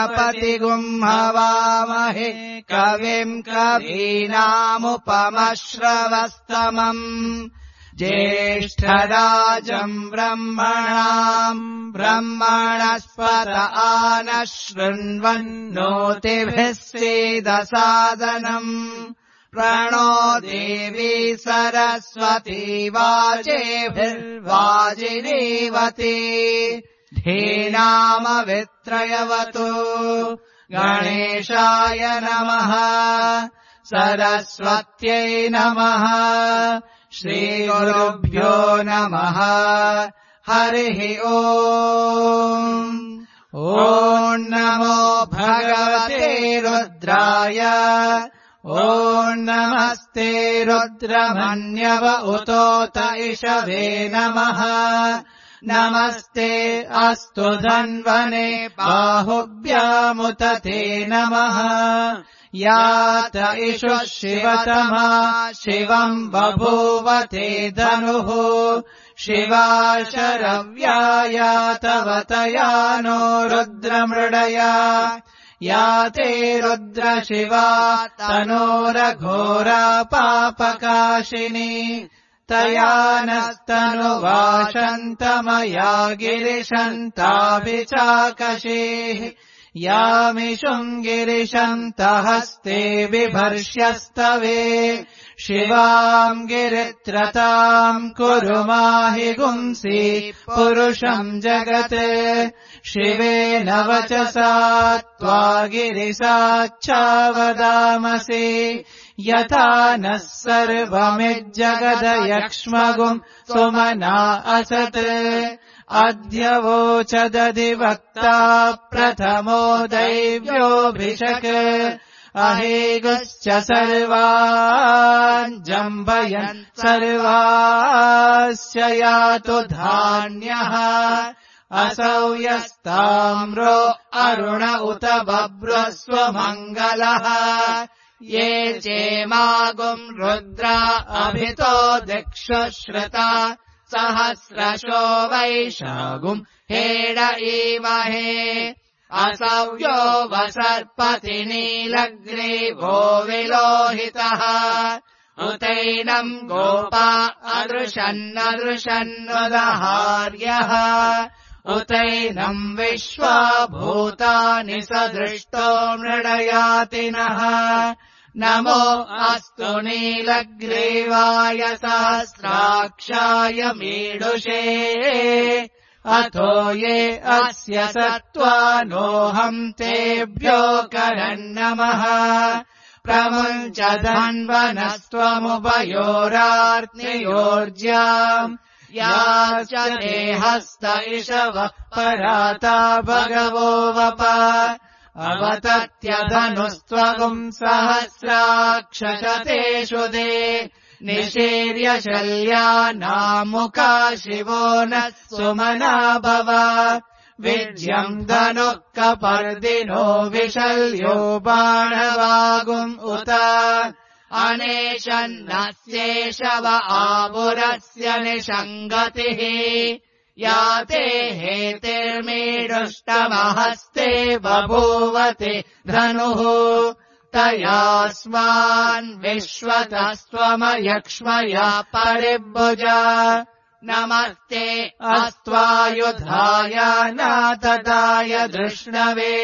गणपतिगुम् हवामहे कविम् कवीनामुपमश्रवस्तमम् ज्येष्ठराजम् ब्रह्मणाम् ब्रह्मणस्पत आनः शृण्वन्नोतिभिः सीदसादनम् प्रणो देवी सरस्वती वाजेभिर्वाजिनीवती धीनामवित्रयवतु गणेशाय नमः सरस्वत्यै नमः श्रीगुरुभ्यो नमः हरिः ओम् ॐ नमो भगवते रुद्राय ॐ नमस्ते रुद्रमन्यव उतोत इषवे नमः नमस्ते अस्तु धन्वने बाहुभ्यामुत ते नमः यात इषु शिवतमा शिवम् बभूव ते धनुः शिवा शरव्यायातवतया नो रुद्रमृडया या ते रुद्रशिवा तनोरघोरा पापकाशिनी तया नस्तनुवाशन्तमया गिरिशन्ताभिचाकशीः यामिषुम् गिरिशन्तहस्ते बिभर्ष्यस्तवे शिवाम् गिरित्रताम् कुरु माहि गुंसि पुरुषम् जगत् शिवेन वचसा त्वा गिरिसाच्छावदामसि यथा नः सर्वमिज्जगदयक्ष्मगुम् सुमना असत् अद्य वोचदधिवक्ता प्रथमो दैव्योऽभिषक् अहेगश्च सर्वान् जम्बयन् सर्वास्य यातु धान्यः असौ यस्ताम्रो अरुण उत बभ्रस्व मङ्गलः ये चेमागुम् रुद्रा अभितो दिक्षुश्रुता सहस्रशो वैशागुम् हेड ईमहे असव्यो वसर्पति नीलग्रीवो विलोहितः उतैनम् गोपा अदृशन्नदृशन्नुदहार्यः उतैनम् विश्वा भूतानि सदृष्टो मृडयातिनः नमो अस्तु नीलग्रीवाय सहस्राक्षाय मीडुषे अथो ये अस्य सत्त्वानोऽहम् तेभ्यो करन्नमः प्रमुञ्च धन्वनस्त्वमुभयोरार्तियोर्ज्याम् याच ते हस्त इषवः पराता भगवो वप अवतत्यधनुस्त्वगुम् सहस्राक्षशतेषु दे निशीर्य शल्यानामुका शिवो नः सुमना भव विज्यम् धनुः कपर्दिनो विशल्यो बाणवागुम् उत अनेशन्नस्येषव आपुरस्य निषङ्गतिः या ते हेतिर्मीडुष्टमहस्ते बभूवते धनुः तयास्मान् विश्वतस्त्वमयक्ष्मया परिभुजा नमस्ते अस्त्वायुधाय नातदाय धृष्णवे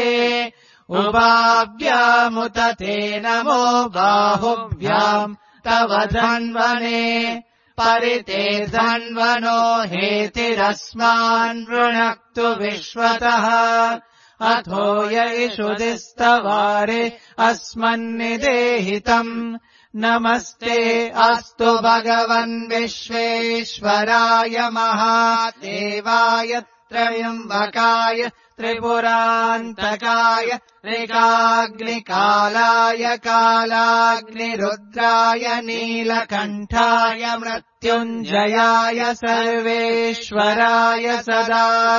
उभाभ्यामुत ते नमो बाहुभ्याम् तव धन्वने परिते धन्वनो हेतिरस्मान् वृणक्तु विश्वतः अथो य इषुदिस्तवारे अस्मन्निदेहितम् नमस्ते अस्तु भगवन् विश्वेश्वराय महादेवाय त्रयम्बकाय त्रिपुरान्तकाय ऋगाग्निकालाय कालाग्निरुद्राय नीलकण्ठाय मृत्युञ्जयाय सर्वेश्वराय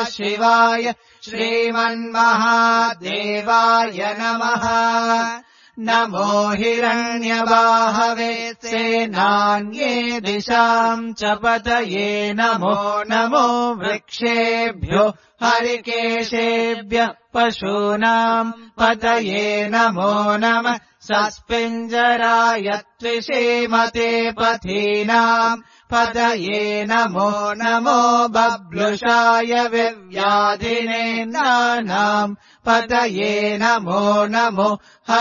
सदाशिवाय श्रीमन्महादेवाय नमः नमो हिरण्यबाहवे सेनान्ये दिशाम् च पतये नमो नमो वृक्षेभ्यो हरिकेशेभ्य पशूनाम् पतये नमो नमः सस्पिञ्जराय त्विषीमते पथीनाम् पतये नमो नमो बब्लुषाय विव्याधिनेन्द्राणाम् पतये नमो नमो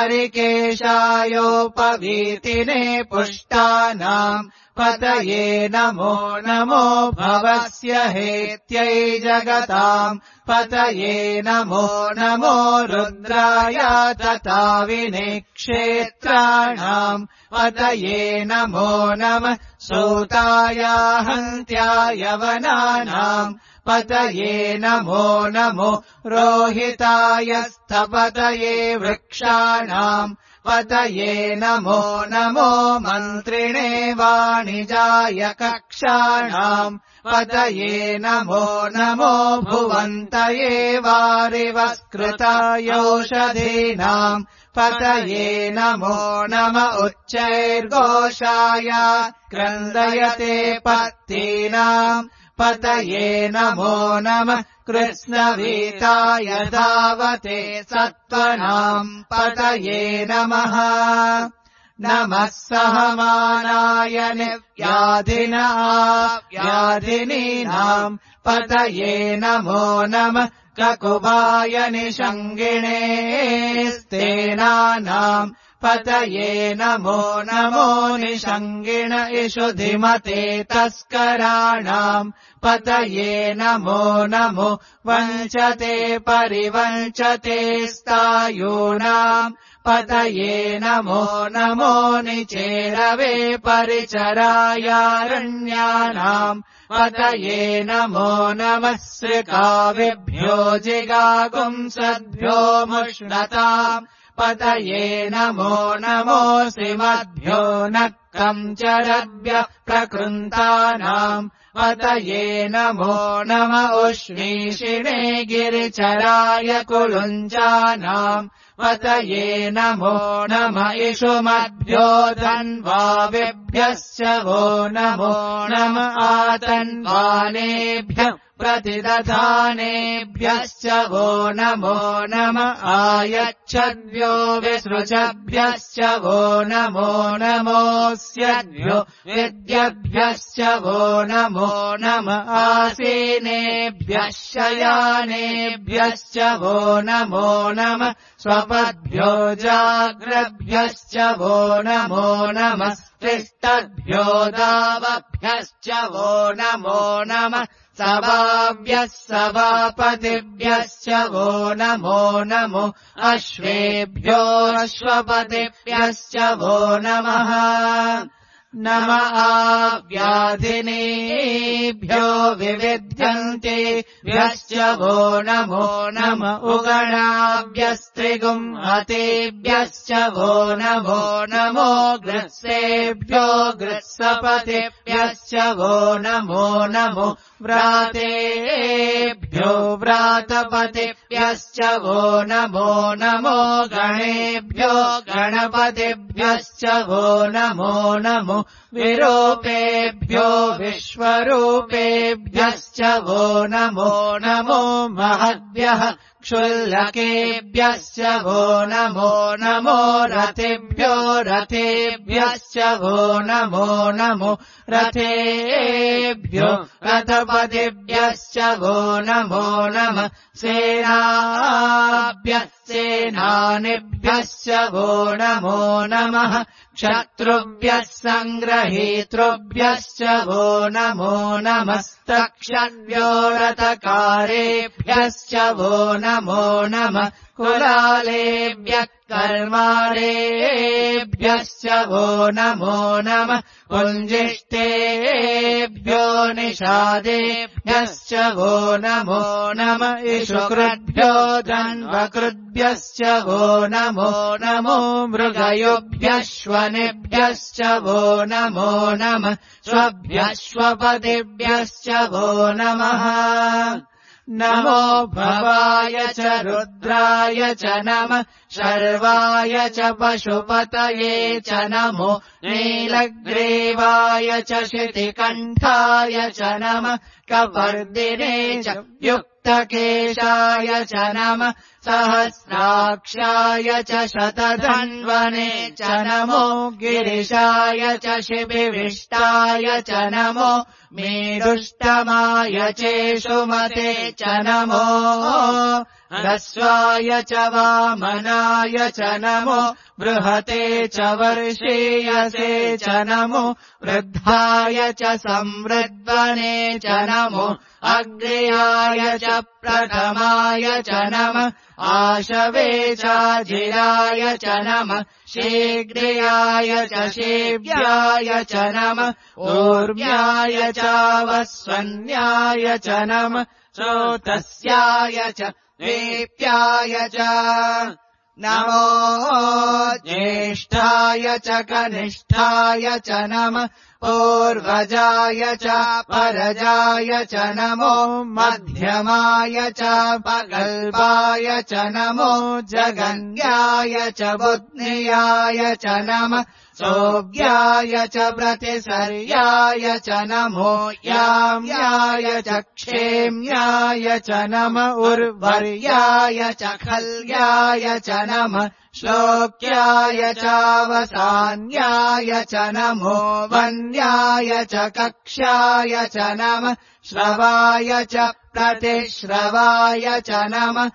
हरिकेशायोपवीतिने पुष्टानाम् पतये नमो नमो भवस्य हेत्यै जगताम् पतये नमो नमो रुद्राय तथा विनेक्षेत्राणाम् पतये नमो नमः सूताय हन्त्याय वनानाम् पतये नमो नमो रोहिताय स्थपतये वृक्षाणाम् पतये नमो नमो मन्त्रिणे वाणिजाय कक्षाणाम् पतये नमो नमो भुवन्तये वारिवस्कृतायौषधीनाम् पतये नमो नम उच्चैर्घोषाय क्रन्दयते पत्तीनाम् पतये नमो नमः कृष्णवीताय धावते सत्त्वनाम् पतये नमः नमः सहमानाय व्याधिनीनाम् पतये नमो नमः ककुबाय निषङ्गिणे स्तेनानाम् पतये नमो नमो निषङ्गिण इषुधिमते तस्कराणाम् पतये नमो नमो वञ्चते परिवञ्चते स्तायूनाम् पतये नमो नमो निचेरवे परिचरायारण्यानाम् पतये नमो नमः श्रिकाविभ्यो जिगागुंसद्भ्यो मुष्णताम् पतये नमो नमो श्रीमद्भ्यो नक्कञ्चरभ्य प्रकृन्तानाम् पतये नमो नम उष्णीषिणे गिरिचराय कुलुञ्जानाम् पतये नमो नम इषुमद्भ्यो धन्वाविभ्यश्च वो नमो नम आतन्वानेभ्यः प्रतिदधानेभ्यश्च वो नमो नम आयच्छद्भ्यो विसृजभ्यश्च वो नमो नमोऽस्यद्भ्यो विद्यभ्यश्च वो नमो नम आसीनेभ्यः शयानेभ्यश्च वो नमो नम स्वपद्भ्यो जाग्रभ्यश्च वो नमो नमः तिष्ठद्भ्यो दावभ्यश्च वो नमो नमः सभाभ्यः सभापतिभ्यश्च वो नमो नमो अश्वेभ्यो अश्वपतिभ्यश्च वो नमः नम आव्याधिनेभ्यो विविध्यन्तेभ्यश्च वो नमो नम उगणाभ्यस्त्रिगुंहतेभ्यश्च वो नमो नमो ग्रस्सेभ्यो ग्रस्सपतिभ्यश्च वो नमो नमो व्रातेभ्यो व्रातपतिभ्यश्च वो नमो नमो गणेभ्यो गणपतिभ्यश्च वो नमो नमो विरूपेभ्यो विश्वरूपेभ्यश्च वो नमो नमो महद्भ्यः क्षुल्लकेभ्यश्च वो नमो नमो रथेभ्यो रथेभ्यश्च वो नमो नमो रथेभ्यो रथपतिभ्यश्च वो नमो नमः सेनाभ्यः सेनानिभ्यश्च वो नमो नमः शत्रुभ्यः सङ्ग्रहीतृभ्यश्च वो नमो नमस्तक्षण्यो रथकारेभ्यश्च वो नमो नमः कुलालेभ्यः कर्मारेभ्यश्च वो नमो नमः कुञ्जिष्टेभ्यो निषादेभ्यश्च वो नमो नमः इषुकृद्भ्यो धन्वकृद्भ्यश्च वो नमो नमो मृगयोभ्यश्वनेभ्यश्च वो नमो नमः स्वभ्यश्वपतिभ्यश्च वो नमः नमो भवाय च रुद्राय च नमः शर्वाय च पशुपतये च नमो नीलग्रीवाय च शितिकण्ठाय च नमः कपर्दिने च युक्तकेशाय च नमः सहस्राक्षाय च शतधन्वने च नमो गिरिशाय च शिबिविष्टाय च नमो मेरुष्टमाय चेषुमते च नमो ह्रस्वाय च वामनाय च नमो बृहते च वर्षीयसे च नमो वृद्धाय च संवृद्वने च नमो अग्र्याय च प्रथमाय च नमः आशवे चाजिराय च नमः शीघ्र्याय च शीव्याय च नमः ऊर्व्याय चावस्वन्याय च नमः श्रोतस्याय च वेप्याय च नमो ज्येष्ठाय च कनिष्ठाय च नमः पूर्वजाय च परजाय च नमो मध्यमाय च पगल्भाय च नमो जगन्याय च बुद्ध्याय च नमः सोऽव्याय च प्रतिसर्याय च नमो याम्याय च क्षेम्याय च नमः उर्वर्याय च खल्याय च नमः श्लोक्याय चावसान्याय च नमो वन्याय च कक्ष्याय च नमः श्रवाय च प्रतिश्रवाय च नमः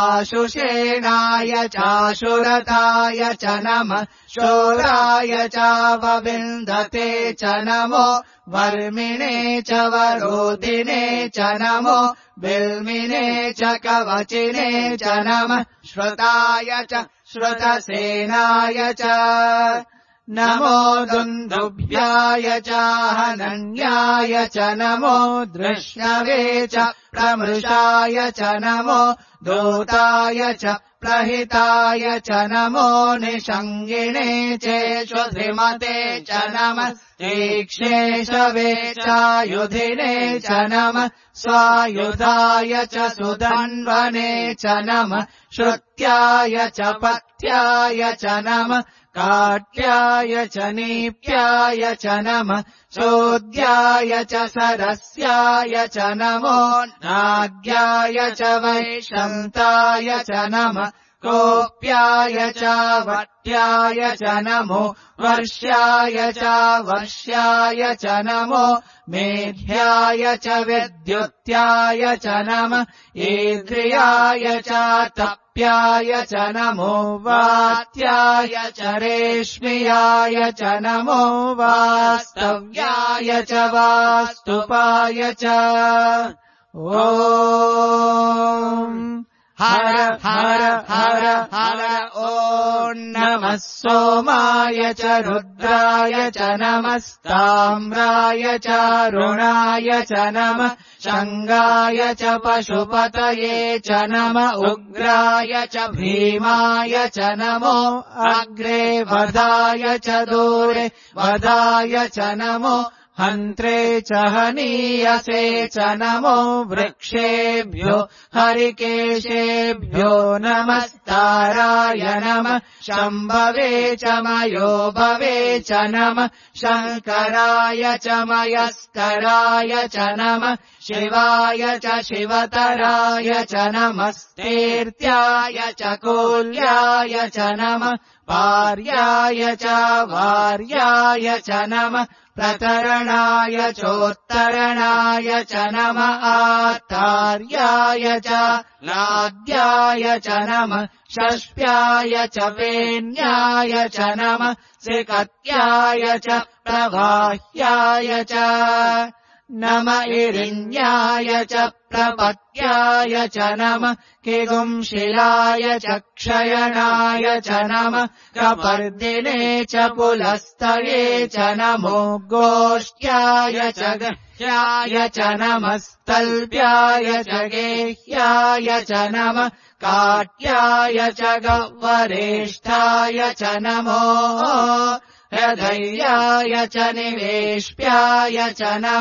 आशुषेणाय चाशुरताय च नमः शोराय चावविन्दते च नमो वर्मिणे च वरोधिने च नमो बिल्मिने च कवचिने च नमः श्रुताय च श्रुतसेनाय च नमो दुन्दुभ्याय चाहनन्याय च नमो दृष्णवे च प्रमृषाय च नमो दूताय च प्रहिताय च नमो निषङ्गिणे चेष्वधिमते च नमः तीक्ष्णेशवे चायुधिने च नमः स्वायुधाय च सुधन्वने च नमः श्रुत्याय च पथ्याय च नमः काट्याय च नीप्याय च नमः चोद्याय च सरस्याय च नमो नाद्याय च वैशन्ताय च नमः कोप्याय च वट्याय च नमो वर्ष्याय च वर्ष्याय च नमो मेघ्याय च विद्युत्याय च नमः ईद्रियाय च तप्याय च नमो वात्याय च रेश्मियाय च नमो वास्तव्याय च वास्तुपाय च ॐ हर हर हर हर ॐ नमः सोमाय च रुद्राय च नमस्ताम्राय च रुणाय च नमः शङ्गाय च पशुपतये च नमः उग्राय च भीमाय च नमो अग्रे वधाय च दूरे वधाय च नमो हन्त्रे च हनीयसे च नमो वृक्षेभ्यो हरिकेशेभ्यो नमस्ताराय नमः शम्भवे च मयोभवे च नमः शङ्कराय च मयस्कराय च नमः शिवाय च शिवतराय च नमस्तेर्त्याय च कोल्याय च नमः पार्याय च वार्याय च नमः प्रतरणाय चोत्तरणाय च नमः आत्तार्याय च लाद्याय च नमः षष्प्याय च पेन्याय च नमः सिकत्याय च प्रवाह्याय च नम इरिण्याय च प्रपत्याय च नमः किगुंशिलाय च क्षयणाय च नमः कपर्दिने च पुलस्तये च नमो गोष्ट्याय च गह्याय च नमस्तल्प्याय च गेह्याय च नमः काट्याय च गह्वरेष्ठाय च नमो हृदयाय च निवेश्याय च नमः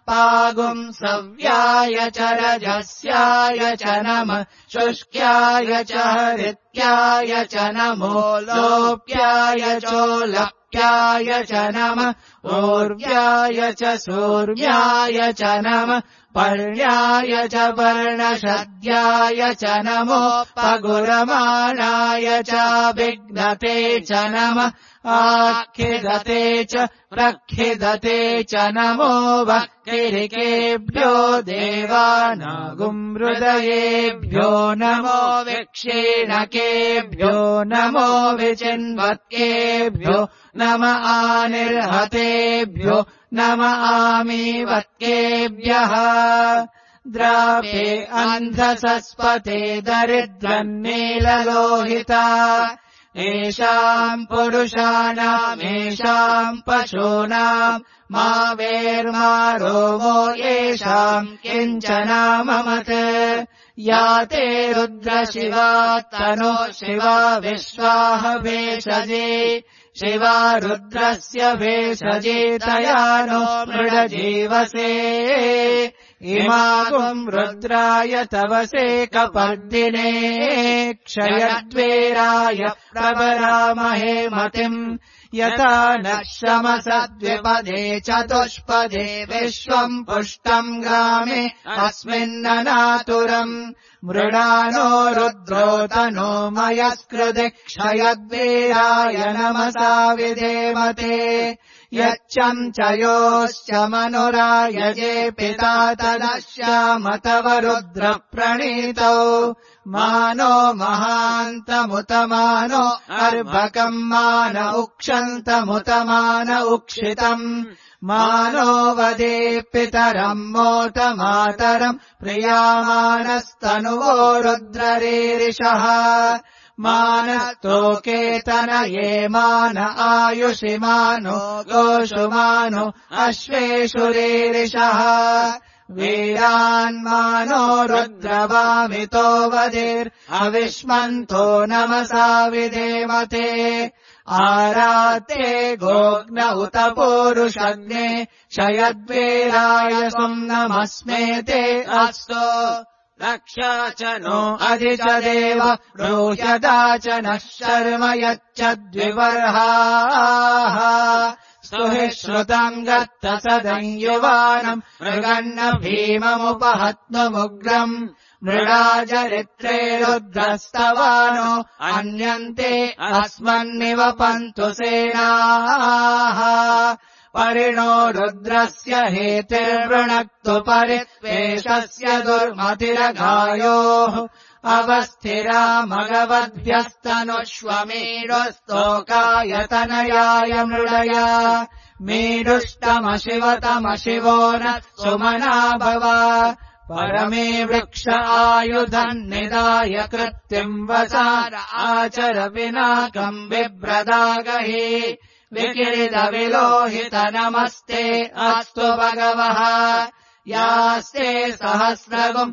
पागुंसव्याय च रजस्याय च नमः शुष्क्याय च हरित्याय च नमो लोप्याय चोलप्याय च नमः ऊर्व्याय च सूर्व्याय च नमः पर्ण्याय च पर्णशद्याय च नमो पगुरमाणाय च विघ्नते च नमः आखिदते च प्रखिदते च नमो भक्तिरिकेभ्यो देवानागुंहृदयेभ्यो नमो विक्षीणकेभ्यो नमो विचिन्वत्केभ्यो नम आनिर्हतेभ्यो नम आमीवत्केभ्यः द्रापे अन्धसस्पते दरिद्रन्नीललोहिता येषाम् पुरुषाणामेषाम् पशूनाम् मा वेर्मा रोमो येषाम् किञ्चनाममत् या ते रुद्रशिवात्तनो शिवा विश्वाह भेषजे शिवा रुद्रस्य भेषजे तया नो मृडजीवसे इमागुम् रुद्राय तवसे कपर्दिने क्षयद्वेराय प्रवरामहे मतिम् यथा नः शमसद्विपदे चतुष्पदे विश्वम् पुष्टम् ग्रामे अस्मिन्ननातुरम् मृडानो रुद्रोतनो मयस्कृते क्षयद्वेराय नमसा विधेमते यच्चम् च योश्च मनुरायजे पिता तदश्याम तव रुद्रप्रणीतौ मानो महान्तमुतमानो अर्भकम् मान उक्षन्तमुतमान उक्षितम् मानो वदे पितरम् मोत मातरम् प्रियामानस्तनुवो रुद्ररीरिषः मानस्तोकेतनये मान आयुषि मानो गोषु मानो अश्वेषु रीरिषः वीरान्मानो रुद्रवामितो वदिर्अविष्मन्तो नमसा विधेमते आराते गोग्न उत पूरुषग्ने क्षयद्वेराय स्वम् नमस्मेते अस्तु रक्षा च नो अधि च देव ब्रूह्यदा च नः शर्म यच्च द्विवर्हाः स्तुहि श्रुतम् गत्त सदञ्युवानम् मृगन्न भीममुपहत्नुमुग्रम् मृडाचरित्रे रुद्रस्तवानो अन्यन्ते अस्मन्निवपन्तु सेनाः परिणो रुद्रस्य हेतिर्वृणक्तु परित्वेषस्य दुर्मतिरघायोः अवस्थिरा मगवद्भ्यस्तनुष्वमेरुस्तोकायतनयाय मृडया मेरुष्टमशिवतमशिवो न सुमना भव परमे वृक्ष आयुधम् निदाय कृत्तिम् वसार आचर पिनाकम् बिभ्रदागहि विकिरिदविलोहित नमस्ते अस्तु भगवः यास्ते सहस्रगुम्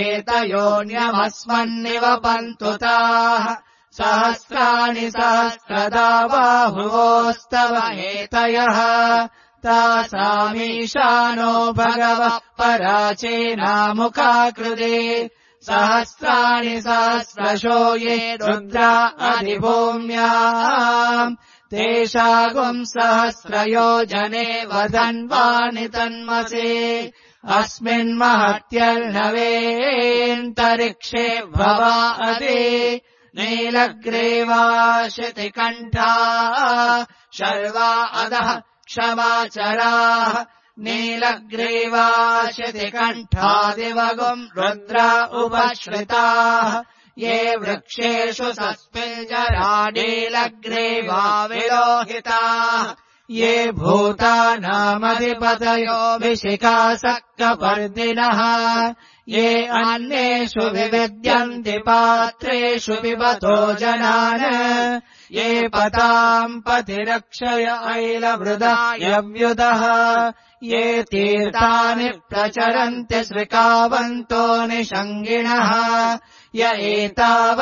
हेतयोन्यमस्मन्निवपन्तु ताः सहस्राणि सहस्रदा बाहुवोस्तव हेतयः तासामीशानो भगवः पराचेनामुखाकृते सहस्राणि सहस्रशो ये रुद्रा अधिभूम्याम् तेषागुम् सहस्रयोजने वदन्वानि तन्मसे अस्मिन्महत्यर्णवेऽन्तरिक्षे भवा अदे नीलग्रीवाशितिकण्ठा शर्वा अधः क्षमाचराः नीलग्रीवाशितिकण्ठादिवगुम् रुद्रा उपश्रिताः ये वृक्षेषु सस्मिञ्जरा नीलग्रीवा विलोहिताः ये भूतानामधिपतयो विशिखासक्तपर्दिनः ये अन्येषु विविद्यन्ति पात्रेषु पिबतो जनान् ये पताम् पतिरक्षय ऐलवृदायव्युदः ये तीर्थानि प्रचरन्ति श्रिकावन्तो निषङ्गिणः य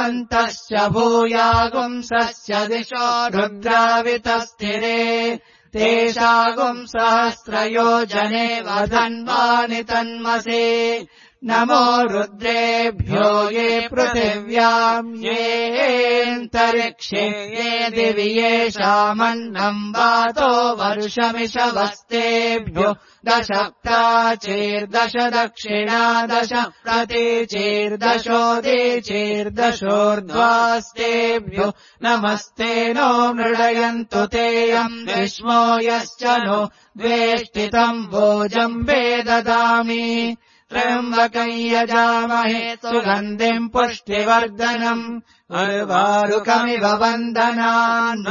एतावन्तश्च भूयागुंसस्य दिशो रुद्रावितस्थिरे तेषागुम् सहस्रयोजने वधन्वानि तन्मसे नमो रुद्रेभ्यो ये पृथिव्याम् येऽन्तरिक्षे ये दिवि येषामन्नम् वातो वर्षमिषवस्तेभ्यो 10 प्राचीर्दश दक्षिणा 10 प्रतीचीर्दशोदीचीर्दशोर्ध्वास्तेभ्यो नमस्ते नो मृडयन्तु तेऽयम् विष्मो यश्च नो द्वेष्टितम् भोजम्बे ददामि त्र्यम्बकम् यजामहे सुगन्धिम् पुष्टिवर्धनम् उर्वारुकमिव वन्दनान्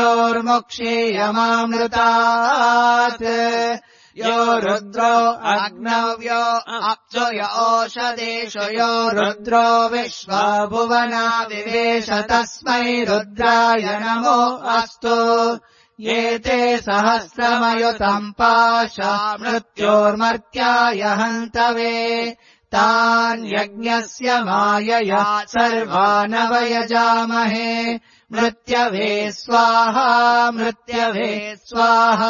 मृत्योर्मुक्षीयमामृतात् यो रुद्रो अग्नव्यो अप्सु य ओषधेषु यो रुद्रो विश्वा भुवना विवेश तस्मै रुद्राय नमो अस्तु ये ते सहस्रमयुतम् पाशा मृत्योर्मर्त्याय हन्तवे तान् यज्ञस्य मायया सर्वानवयजामहे मृत्यवे स्वाहा मृत्यवे स्वाहा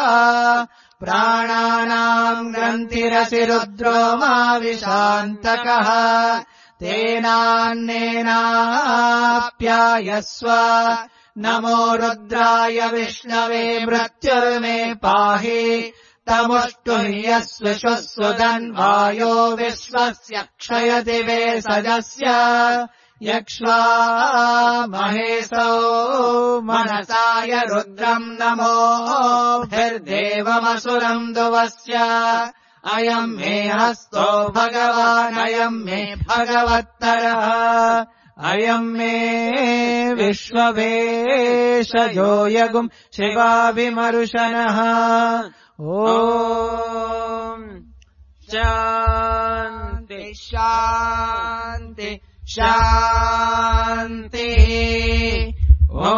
प्राणानाम् ग्रन्थिरसि रुद्रो मा विशान्तकः तेनान्नेनाप्यायस्व नमो रुद्राय विष्णवे मृत्युर्मे पाहि तमुष्टुह्यस्व शुस्वदन्वायो विश्वस्य क्षयति वेसजस्य यक्ष्वा महेशो मनसाय रुद्रम् नमोभिर्देवमसुरम् दुवस्य अयम् मे हस्तो भगवान् अयम् मे भगवत्तरः अयम् मे विश्ववेशयो यगुम् शिवाभिमरुशनः ॐ शान्ति शान्ति शान्तिः ॐ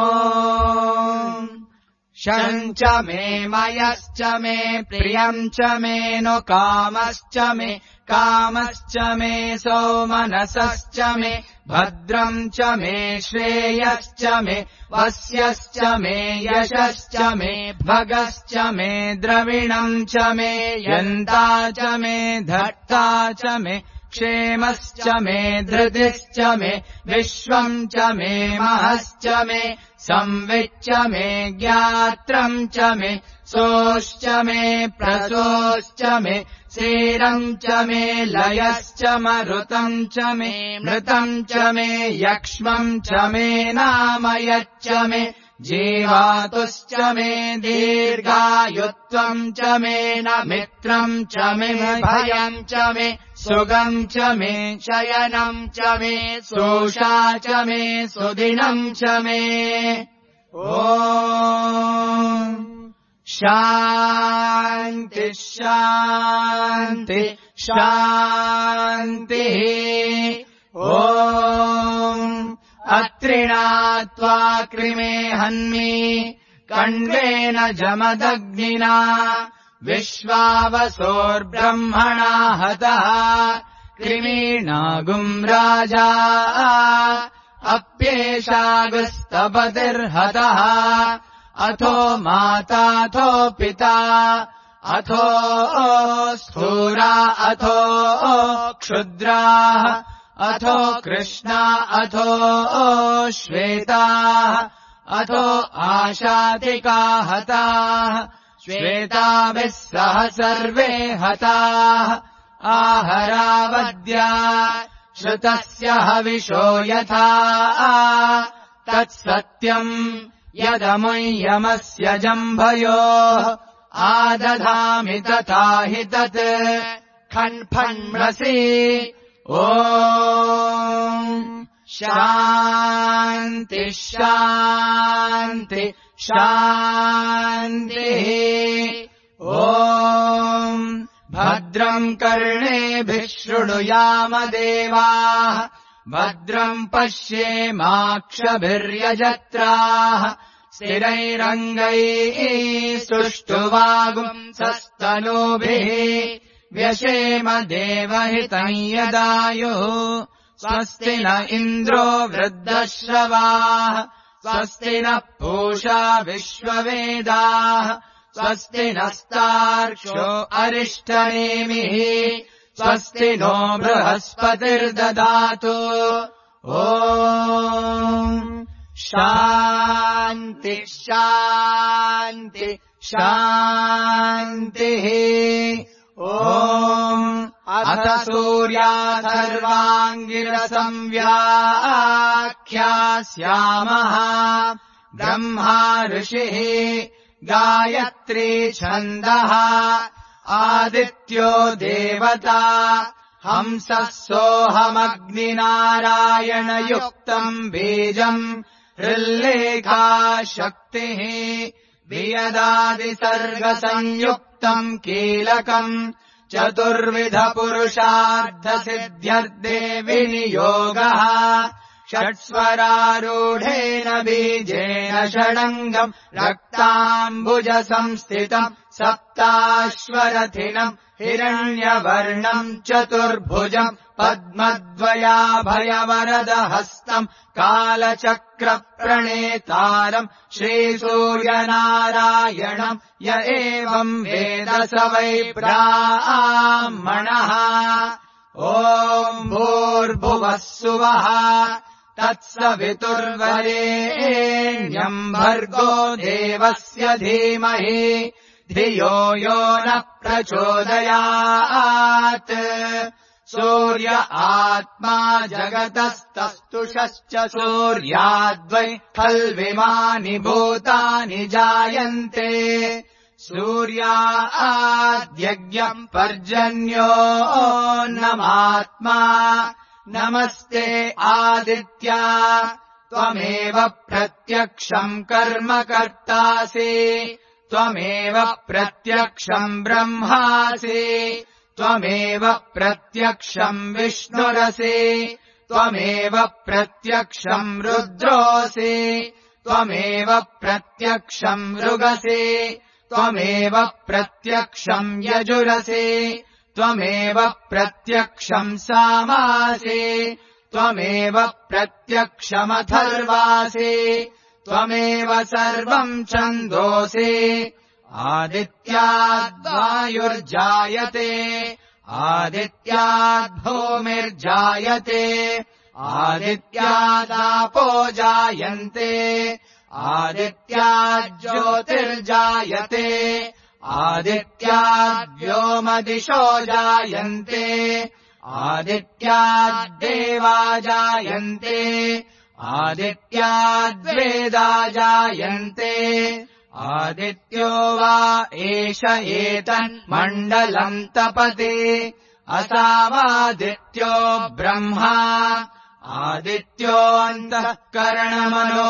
शञ्च मे मयश्च मे प्रियम् च मे नु कामश्च मे सौमनसश्च मे भद्रम् च मे श्रेयश्च मे वस्यश्च मे यशश्च मे भगश्च मे द्रविणम् च मे यन्ता च मे धर्ता च मे क्षेमश्च मे धृतिश्च मे विश्वम् च मे महश्च मे संविच्च मे ज्ञात्रम् च मे सोश्च मे प्रसोश्च मे क्षीरम् च मे लयश्च मरुतम् च मे मृतम् च मे यक्ष्मम् च मे नामयच्च मे जीवातुश्च मे दीर्घायुत्वम् च मे न मित्रम् च मे भयम् च मे सुगम् च मे शयनम् च मे सोषा च मे सुदिनम् च मे ॐ शान्ति शान्ति शान्तिः ॐ अत्रिणात्वा कृमे हन्मि कण्वेन जमदग्निना विश्वावसोर्ब्रह्मणा हतः कृमीणागुम् राजा अप्येषागुस्तपतिर्हतः अथो माताथो पिता अथो स्थूरा अथो क्षुद्राः अथो कृष्णा अथो श्वेताः अथो आशातिका हताः श्वेताभिः सह सर्वे हताः आहरावद्या श्रुतस्य हविषो यथा तत्सत्यम् यदमुयमस्य जम्भयोः आदधामि तथा हि तत् खन्फन्मसि ॐ शान्ति शान्ति शान्तिः ॐ भद्रम् कर्णेभिः शृणुयाम देवाः भद्रम् पश्येमाक्षभिर्यजत्राः स्थिरैरङ्गैः सुष्ठुवागुंसस्तनूभिः व्यशेम देवहितम् यदायुः स्वस्ति न इन्द्रो वृद्धश्रवाः स्वस्ति नः पूषा विश्ववेदाः स्वस्ति नस्तार्क्ष्यो अरिष्टनेमिः स्वस्ति नो बृहस्पतिर्ददातु ॐ शान्ति शान्ति शान्तिः ॐ अथ सूर्यासर्वाङ्गिरसंव्याख्यास्यामः ब्रह्मा ऋषिः गायत्री छन्दः आदित्यो देवता हंसः सोऽहमग्निनारायणयुक्तम् बीजम् हृल्लेखा शक्तिः वियदादिसर्गसंयुक्तम् कीलकम् चतुर्विधपुरुषार्थसिद्ध्यर्थे विनियोगः षट्स्वरारूढेन बीजेन षडङ्गम् रक्ताम्बुजसंस्थितम् सप्ताश्वरथिनम् हिरण्यवर्णम् चतुर्भुजम् पद्मद्वयाभयवरदहस्तम् कालचक्रप्रणेतारम् श्रीसूर्यनारायणम् य एवम् वेद स वै ब्राह्मणः ॐ भूर्भुवः सुवः तत्सवितुर्वरेण्यम् भर्गो देवस्य धीमहि धियो यो न प्रचोदयात् सूर्य आत्मा जगतस्तस्तुषश्च सूर्याद्वै खल्विमानि भूतानि जायन्ते सूर्याद्यज्ञम् पर्जन्योऽन्नमात्मा नमस्ते आदित्या त्वमेव प्रत्यक्षम् कर्म कर्तासि त्वमेव प्रत्यक्षम् ब्रह्मासि त्वमेव प्रत्यक्षम् विष्णुरसि त्वमेव प्रत्यक्षम् रुद्रोऽसि त्वमेव प्रत्यक्षम् मृगसि त्वमेव प्रत्यक्षम् यजुरसि त्वमेव प्रत्यक्षम् सामासि त्वमेव प्रत्यक्षमथर्वासि त्वमेव सर्वम् छन्दोसि आदित्याद्वायुर्जायते आदित्याद्भूमिर्जायते आदित्यादापो जायन्ते आदित्याज्योतिर्जायते आदित्याद्व्योमदिशो जायन्ते आदित्याद्देवा जायन्ते आदित्याद्वेदा जायन्ते आदित्यो वा एष एतन्मण्डलम् तपति असावादित्यो ब्रह्मा आदित्योऽन्तःकरणमनो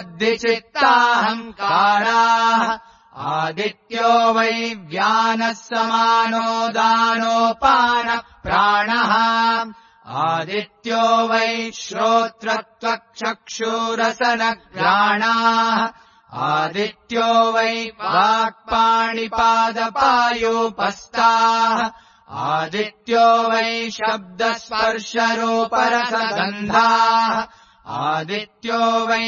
बुद्धिचित्ताहङ्काराः आदित्यो वै व्यानः समानो दानोपानः प्राणः आदित्यो वै श्रोत्रत्वक्चक्षुरसनघ्राणाः आदित्यो वै वाक्पाणिपादपायोपस्ताः आदित्यो वै शब्दस्पर्शरूपरसगन्धाः आदित्यो वै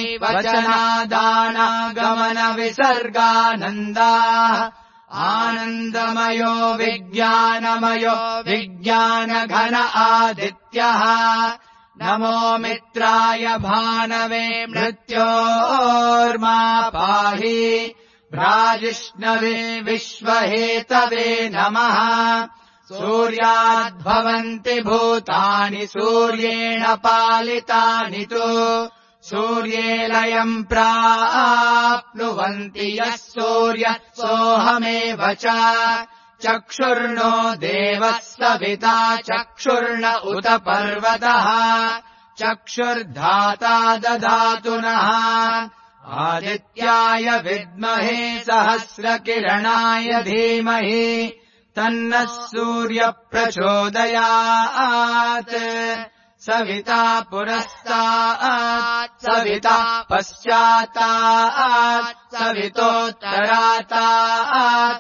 वचनादानागमनविसर्गानन्दाः आनन्दमयो विज्ञानमयो विज्ञानघन आदित्यः नमो मित्राय भानवे मृत्योर्मा पाहि भ्राजिष्णवे विश्वहेतवे नमः सूर्याद्भवन्ति भूतानि सूर्येण पालितानि तु सूर्ये लयम् प्राप्नुवन्ति यः सूर्यः सोऽहमेव च चक्षुर्नो देवः सविता चक्षुर्न उत पर्वतः चक्षुर्धाता ददातु नः आदित्याय विद्महे सहस्रकिरणाय धीमहि तन्नः सूर्यप्रचोदयात् सविता पुरस्तात् सविता पश्चातात् सवितोत्तरातात्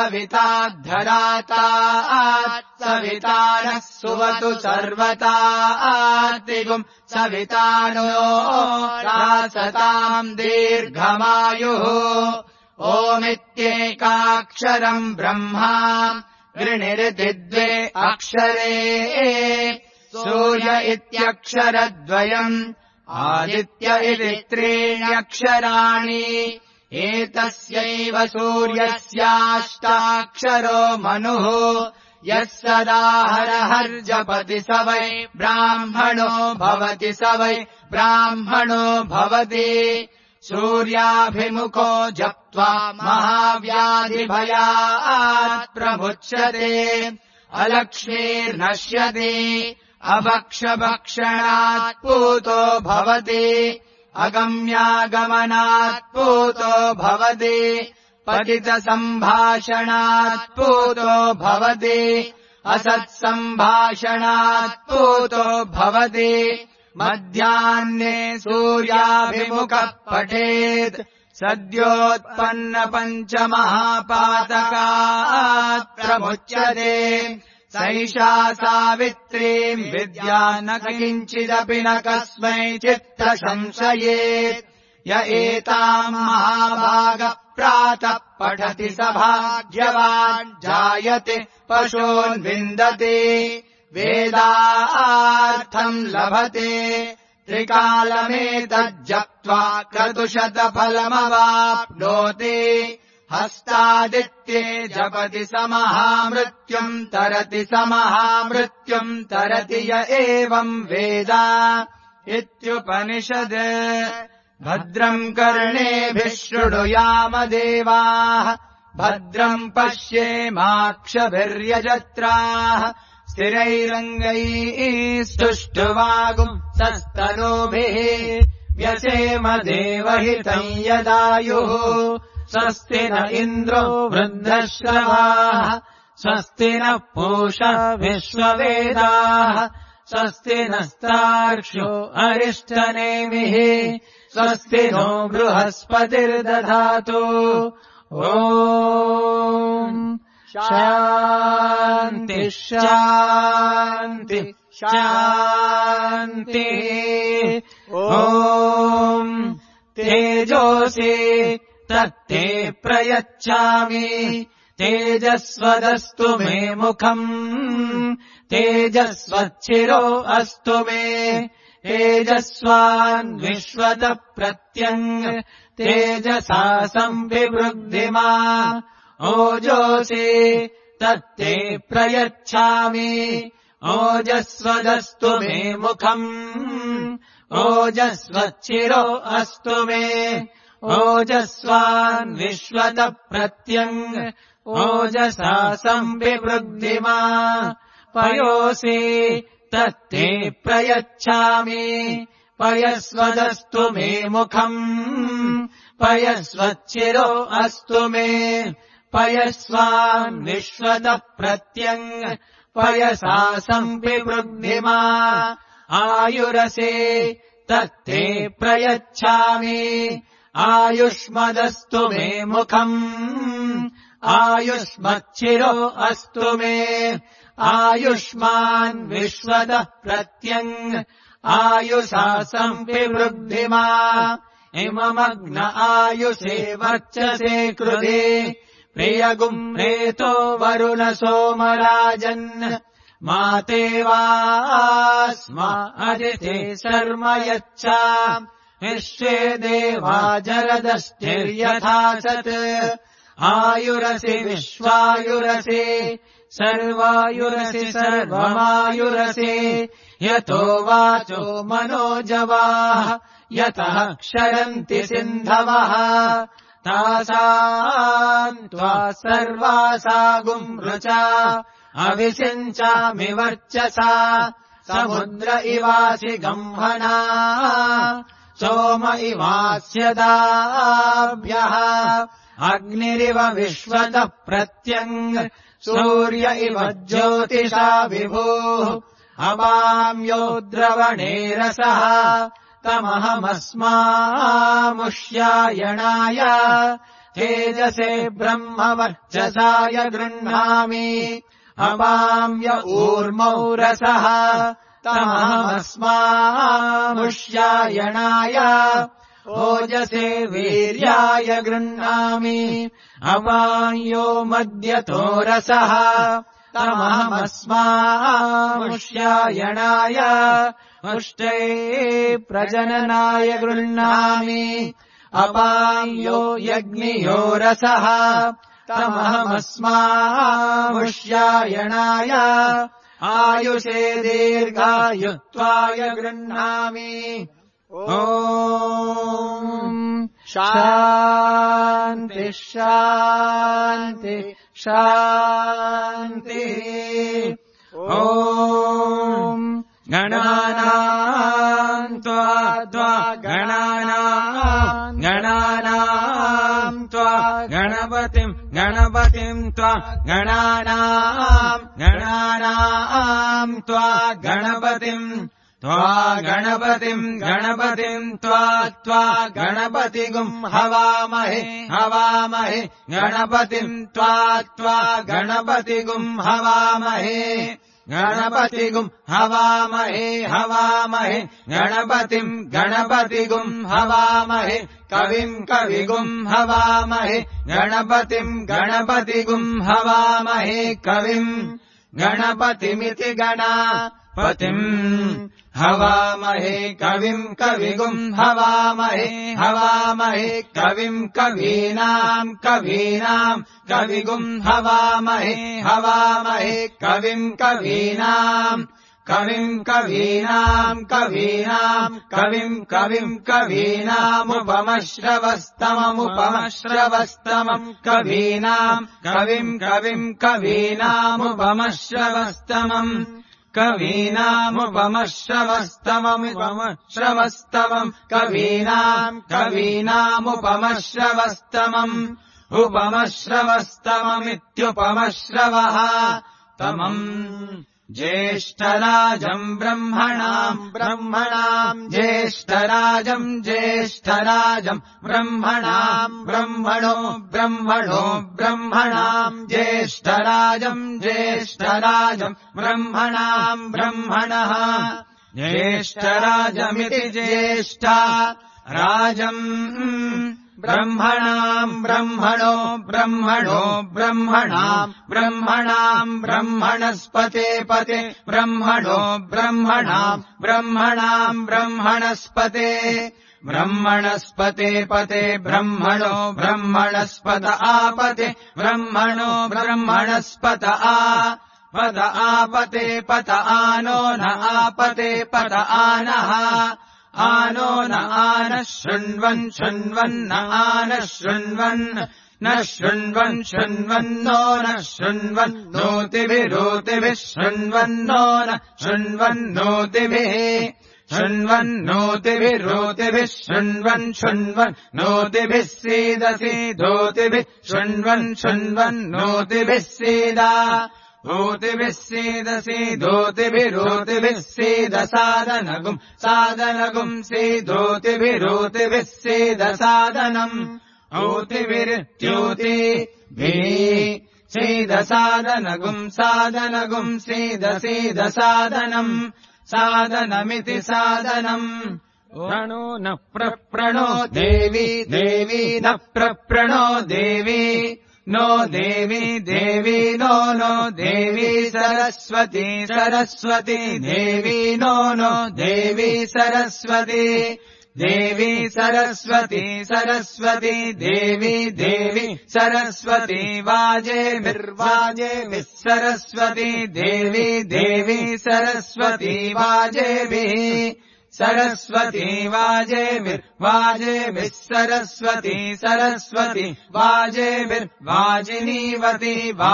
सविताद्धरातात् सवितानः सुवतु सर्वतातिगुम् सवितानो रासताम् दीर्घमायुः ओमित्येकाक्षरम् ब्रह्मा गृणिरिति द्वे अक्षरे सूर्य इत्यक्षरद्वयम् आदित्य इति त्रीण्यक्षराणि एतस्यैव सूर्यस्याष्टाक्षरो मनुः यः सदा हरहर्जपति स वै ब्राह्मणो भवति स वै ब्राह्मणो भवति सूर्याभिमुखो जप्त्वा महाव्याधिभयात् प्रमुच्यते अलक्ष्मीर्नश्यति अभक्षभक्षणात् पूतो भवति अगम्यागमनात् पूतो भवति पतितसम्भाषणात् पूतो भवति असत्सम्भाषणात् पूतो भवति मध्याह्ने सूर्याभिमुखः पठेत् सद्योत्पन्नपञ्चमहापातकात् प्रमुच्यते सैषा सावित्रीम् विद्या न किञ्चिदपि न कस्मैचित् प्रशंसयेत् य एताम् महाभागः प्रातः पठति स भाग्यवान् जायते पशून्विन्दते वेदार्थम् लभते त्रिकालमेतज्जप्त्वा क्रतुशतफलमवाप्नोति हस्तादित्ये जपति स महामृत्युम् तरति स महामृत्युम् तरति य एवम् वेद इत्युपनिषद् भद्रम् कर्णेभिः शृणुयाम देवाः भद्रम् पश्येमाक्षभिर्यजत्राः स्थिरैरङ्गैः सुष्ठुवागुम् सस्तनूभिः व्यसेम देवहितम् यदायुः स्वस्ति न इन्द्रो वृद्धश्रवाः स्वस्ति न पूषा विश्ववेदाः स्वस्ति नस्तार्क्ष्यो अरिष्टनेमिः स्वस्ति नो बृहस्पतिर्दधातु ॐ शान्ति शान्ति शान्ति ॐ तेजोसि तत्ते प्रयच्छामि तेजस्वदस्तु मे मुखम् तेजस्वच्छिरो अस्तु मे तेजस्वान् विश्वतः प्रत्यङ् तेजसा संविवृद्धिमा ओजोसि तत्ते प्रयच्छामि ओजस्वदस्तु मे मुखम् ओजस्वच्छिरो अस्तु मे ओजस्वान् विश्वतः प्रत्यङ् ओजसा संविवृद्धिमा पयोसि तत्ते प्रयच्छामि पयस्वदस्तु मे मुखम् पयस्वच्छिरो अस्तु मे पयस्वान् विश्वतः प्रत्यङ् पयसा संविवृद्धिमा आयुरसे तत्ते प्रयच्छामि आयुष्मदस्तु मे मुखम् आयुष्मच्छिरो अस्तु मे आयुष्मान् विश्वतः प्रत्यङ् आयुषा संविवृद्धिमा इममग्न आयुषे वर्चसे कृते प्रियगुम्रेतो वरुण सोमराजन् मातेवास्मा अदिते शर्म यच्छा विश्वे देवा जरदश्चिर्यथा सत् आयुरसि विश्वायुरसि सर्वायुरसि सर्वमायुरसि यतो वाचो मनोजवाः यतः क्षरन्ति सिन्धवः तासाम् त्वा सर्वासागुम् ऋचा अविषिञ्चामि वर्चसा समुद्र इवासि गम्भना सोम इवास्यदाभ्यः अग्निरिव विश्वतः प्रत्यङ् सूर्य इव ज्योतिषा विभुः अवाम्यो द्रवणे रसः तमहमस्मामुष्यायणाय तेजसे ब्रह्मवर्चसाय गृह्णामि अवाम्य ऊर्मौ रसः तमहमस्मामुष्यायणाय ओजसे वीर्याय गृह्णामि अवायो मद्यतो रसः तमहमस्मामुष्यायणाय पुष्टे प्रजननाय गृह्णामि अपायो यज्ञियो रसः तमहमस्मामुष्यायणाय आयुषे दीर्घायुत्वाय गृह्णामि ॐ शान्ति शान्ति शान्तिः ॐ गणानाम् त्वा गणानाम् त्वा गणपतिम् त्वा गणानाम् त्वा गणपतिम् त्वा गणपतिगुम् हवामहे गणपतिम् त्वा गणपतिगुम् हवामहे गणपतिगुम् हवामहे गणपतिगुम् हवामहे कविगुम् हवामहे गणपतिगुम् हवामहे कविम् गणपतिमिति गणापतिम् हवामहे कविगुम् हवामहे कविम् कवीनाम् कविगुम् हवामहे कविम् कवीनामुपमश्रवस्तमम् उपमश्रवस्तममित्युपमश्रवः तमम् ज्येष्ठराजम् ब्रह्मणाम् ज्येष्ठराजम् ब्रह्मणो ब्रह्मणाम् ज्येष्ठराजम् ब्रह्मणः ज्येष्ठराजमिति ज्येष्ठा राजम् ब्रह्मणाम् ब्रह्मणस्पते ब्रह्मणस्पत आपते ब्रह्मणस्पत आपते पत आनो न आपते पत आनः आनो न आनः शृण्वन् न शृण्वन्नो न शृण्वन्नोतिभिः शृण्वन्नो न शृण्वन्नोतिभिः शृण्वन्नोतिभिः सीदसीदोतिभिः शृण्वन्नोतिभिः सीदा ओतिभिः सीदसीदोतिभिरोतिभिः सीदसादनगुम् सीदोतिभिरोतिभिः सीदसादनम् ओतिभिरित्योतिभिः सीदसादनगुम् सीदसादनम् सादनमिति सादनम् प्रणो न प्रप्रणो देवी न प्रप्रणो देवी नो देवी नो देवी सरस्वती देवी नो देवी सरस्वती देवी सरस्वती वाजेभिर्वाजेभिः सरस्वती देवी सरस्वती वाजेभिः सरस्वती वाजेभिर्वाजेभिः सरस्वती वाजेभिर्वाजिनीवती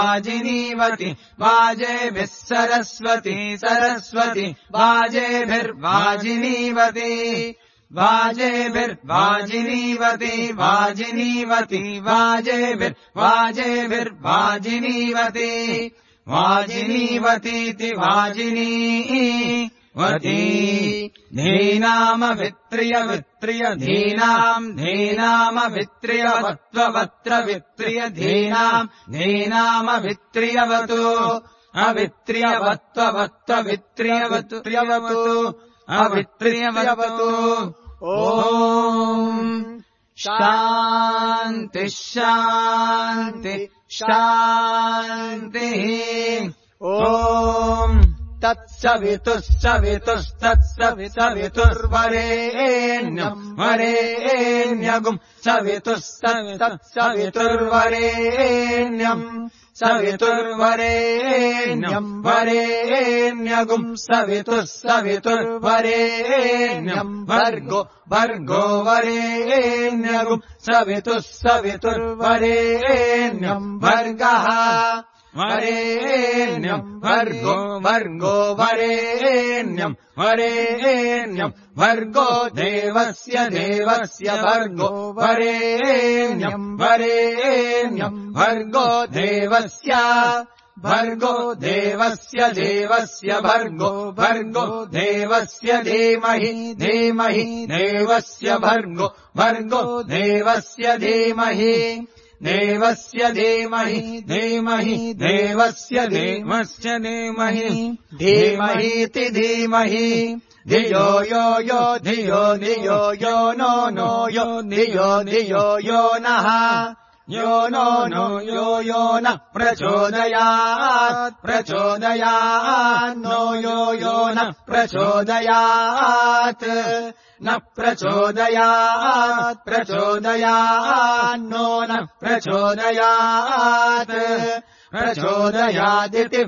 वाजेभिः सरस्वती वाजेभिर्वाजिनीवती वाजेभिर्वाजिनीवतीति वाजिनी वती धीनामवित्रियवित्रिय धीनाम् धीनामवित्रियवत्ववत्र वित्रिय धीनामवित्रियवतु अवित्रियवत्ववत्व वित्रियवत्रियवतु अवित्रियवतु ओम् शान्ति शान्ति शान्तिः ओम् तत्सवितुर्वरेण्यम् वरेण्यगुम् सवितुर्वरेण्यम् सवितुर्वरेण्यम् वरेण्यगुम् सवितुर्वरेण्यम् भर्गो वरेण्यगुम् सवितुर्वरेण्यम् भर्गः वरेण्यम् भर्गो वरेण्यम् भर्गो देवस्य भर्गो वरेण्यम् भर्गो देवस्य भर्गो देवस्य भर्गो देवस्य धीमहि देवस्य भर्गो देवस्य धीमहि देवस्य धीमहि देवस्य धीमहीति धीमहि धियो धियो नो धियो यो नः यो नो यो न प्रचोदयात् नो यो न प्रचोदयात् न प्रचोदयात् नो न प्रचोदयादिति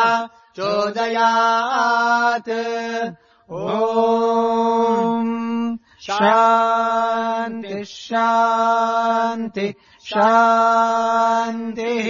प्रचोदयात् ओम् शान्ति शान्ति शान्तिः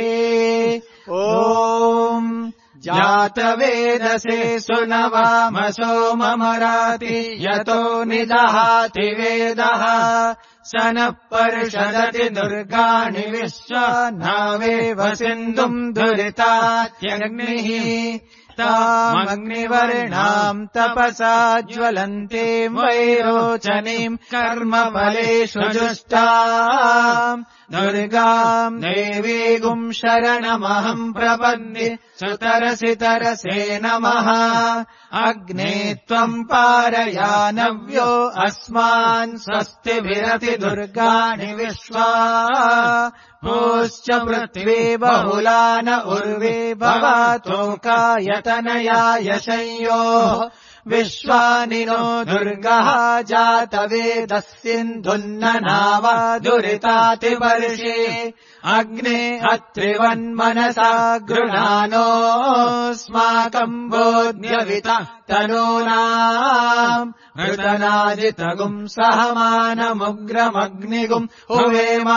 ओम् जातवेदसे सुनवामसो ममराति यतो निदहाति वेदः स नः पर्षदति दुर्गाणि विश्वानावेव सिन्धुम् दुरितात्यग्निः तामग्निवर्णाम् तपसा ज्वलन्तीम् वैरोचनीम् कर्मफलेषु जुष्टाम् दुर्गाम् देवीगुम् शरणमहम् प्रपद्ये सुतरसि तरसे नमः अग्ने त्वम् पारयानव्यो अस्मान् स्वस्ति विरति दुर्गाणि विश्वा भूश्च पृथ्वी बहुलान उर्वे भवातोकायतनयाय संयोः विश्वानि नो दुर्गः जातवेदः सिन्धुन्ननावा दुरितातिवर्षे अग्ने अत्रिवन्मनसा गृणानोऽस्माकम् बोध्यविता तनूनाम् हृतनाजितगुम् सहमानमुग्रमग्निगुम् हुवेम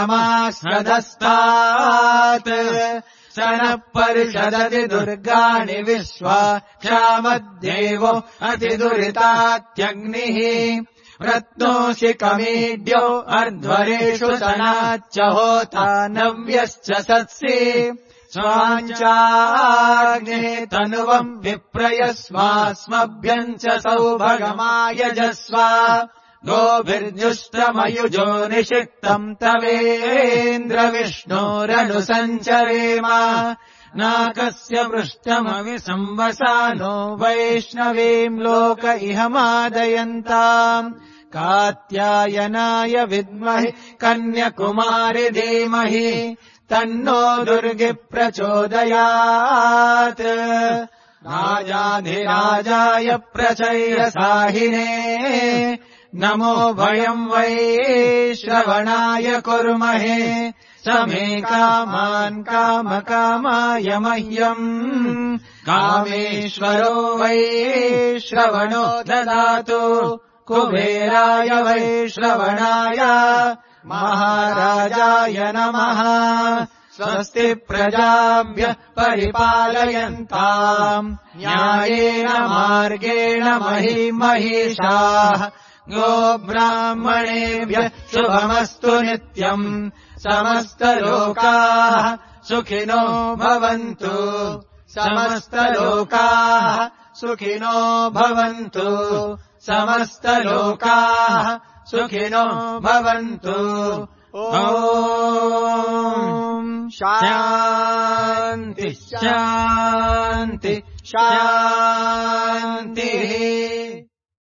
परमास्मदस्तात् स नः पर्षदति दुर्गाणि विश्वा क्षामद्देवो अतिदुरितात्यग्निः रत्नोऽसि कमीड्यो अर्ध्वरेषु तनाच्च होता नव्यश्च सत्सि स्वाञ्चाग्ने तनुवम् विप्रयस्वास्मभ्यम् च सौभगमायजस्व गोभिर्जुष्टमयुजो निषिक्तम् तवेन्द्रविष्णोरनुसञ्चरेम नाकस्य पृष्ठमविसंवसानो वैष्णवीम् लोक इह मादयन्ताम् कात्यायनाय विद्महि कन्याकुमारि धीमहि तन्नो दुर्गे प्रचोदयात् राजाधिराजाय प्रचैरसाहिने नमो भयम् वै श्रवणाय कुर्महे समे कामान् कामकामाय मह्यम् कामेश्वरो वै श्रवणो ददातु कुबेराय वै श्रवणाय महाराजाय नमः स्वस्ति प्रजाभ्यः परिपालयन्ताम् न्यायेन मार्गेण महिषाः गोब्राह्मणेभ्यः शुभमस्तु नित्यम् समस्तलोकाः सुखिनो भवन्तु समस्तलोकाः सुखिनो भवन्तु समस्तलोकाः सुखिनो भवन्तु ॐ शान्ति शान्ति शान्तिः।